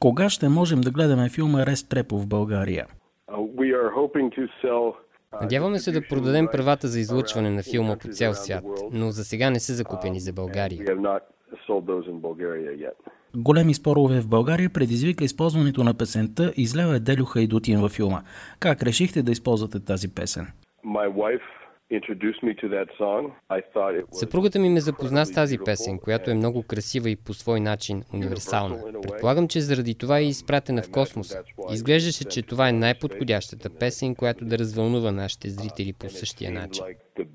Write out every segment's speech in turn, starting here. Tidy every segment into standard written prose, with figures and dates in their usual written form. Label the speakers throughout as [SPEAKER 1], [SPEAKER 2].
[SPEAKER 1] Кога ще можем да гледаме филма Рестрепо в България?
[SPEAKER 2] Надяваме се да продадем правата за излъчване на филма по цял свят, но за сега не са закупени за България.
[SPEAKER 1] Големи спорове в България предизвика използването на песента "Излева е Делю Хайдутин" във филма. Как решихте да използвате тази песен?
[SPEAKER 2] Съпругата ми ме запозна с тази песен, която е много красива и по свой начин универсална. Предполагам, че заради това е изпратена в космоса. Изглеждаше, че това е най-подходящата песен, която да развълнува нашите зрители по същия начин.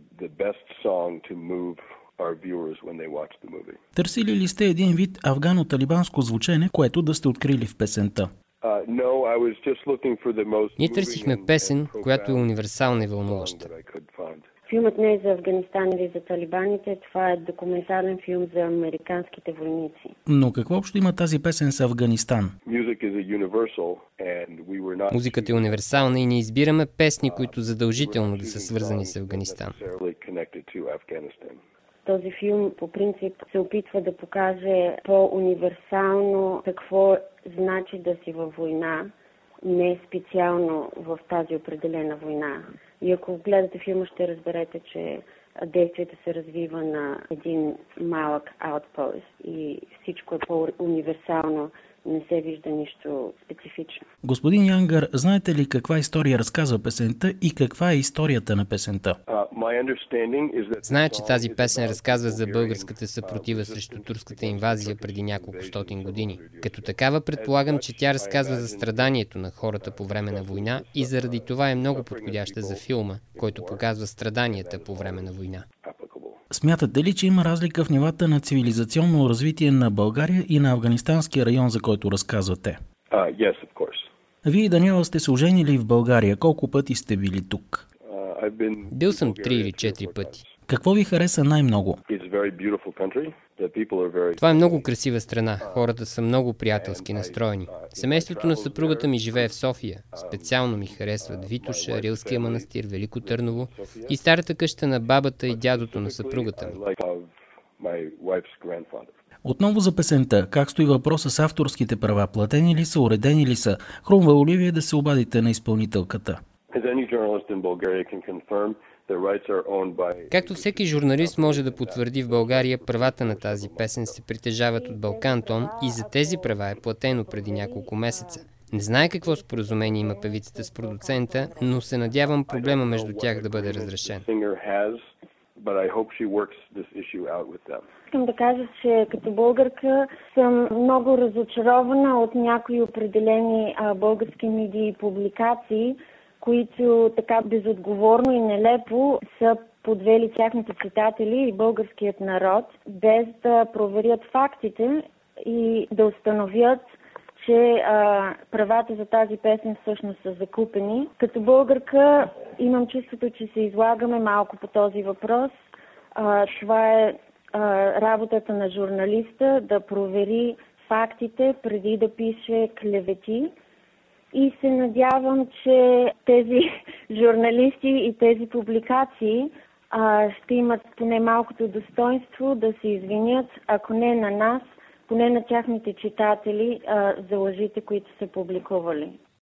[SPEAKER 1] Търсили ли сте един вид афгано-талибанско звучене, което да сте открили в песента?
[SPEAKER 2] Ние търсихме песен, която е универсална и вълнуваща.
[SPEAKER 3] Филмът не е за Афганистан или за талибаните, това е документален филм за американските войници.
[SPEAKER 1] Но какво общо има тази песен с Афганистан?
[SPEAKER 2] Музиката е универсална и не избираме песни, които задължително да са свързани с Афганистан.
[SPEAKER 3] Този филм по принцип се опитва да покаже по-универсално какво значи да си във война, не специално в тази определена война. И ако гледате филма, ще разберете, че действието се развива на един малък аутпост и всичко е по-универсално, не се вижда нищо специфично.
[SPEAKER 1] Господин Янгър, знаете ли каква история разказва песента и каква е историята на песента?
[SPEAKER 2] Зная, че тази песен разказва за българската съпротива срещу турската инвазия преди няколко стотин години. Като такава предполагам, че тя разказва за страданието на хората по време на война и заради това е много подходяща за филма, който показва страданията по време на война.
[SPEAKER 1] Смятате ли, че има разлика в нивата на цивилизационно развитие на България и на афганистанския район, за който разказвате? Вие и Даниела сте се оженили в България. Колко пъти сте били тук?
[SPEAKER 2] Бил съм 3 или 4 пъти.
[SPEAKER 1] Какво ви хареса най-много?
[SPEAKER 2] Това е много красива страна. Хората са много приятелски настроени. Семейството на съпругата ми живее в София. Специално ми харесват Витоша, Рилския манастир, Велико Търново и старата къща на бабата и дядото на съпругата ми.
[SPEAKER 1] Отново за песента. Как стои въпроса с авторските права? Платени ли са, уредени ли са? Хрумвало ли ви е да се обадите на изпълнителката?
[SPEAKER 2] Както всеки журналист може да потвърди, в България правата на тази песен се притежават от Балкантон и за тези права е платено преди няколко месеца. Не знае какво споразумение има певицата с продуцента, но се надявам проблема между тях да бъде разрешен.
[SPEAKER 3] Искам да кажа, че като българка съм много разочарована от някои определени български медии и публикации, които така безотговорно и нелепо са подвели тяхните читатели и българският народ, без да проверят фактите и да установят, че правата за тази песен всъщност са закупени. Като българка имам чувството, че се излагаме малко по този въпрос. Това е работата на журналиста да провери фактите преди да пише клевети. И се надявам, че тези журналисти и тези публикации ще имат поне малкото достоинство да се извинят, ако не на нас, поне на тяхните читатели за лъжите, които са публикували.